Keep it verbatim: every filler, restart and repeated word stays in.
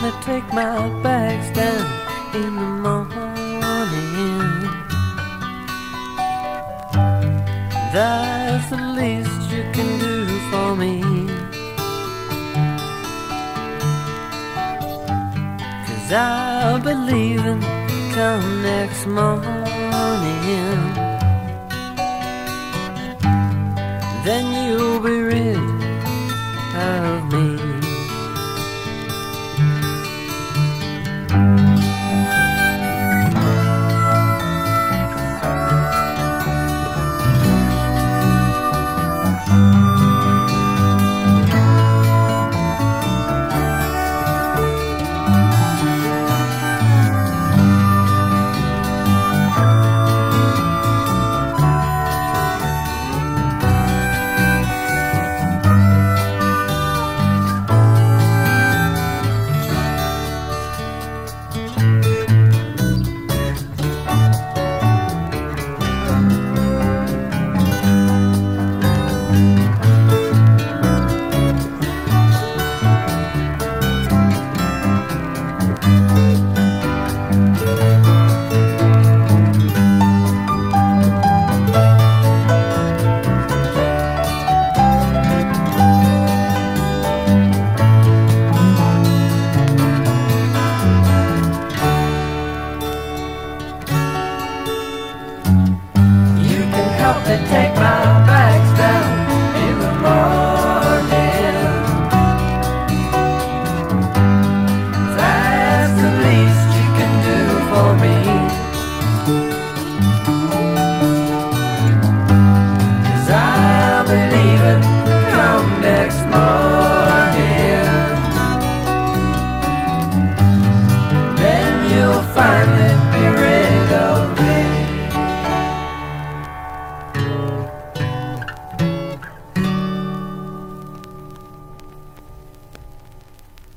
to take my bags down in the morning. That's the least you can do for me, 'cause I'll be leaving come next morning. Then you'll be rid of me. You can help me take my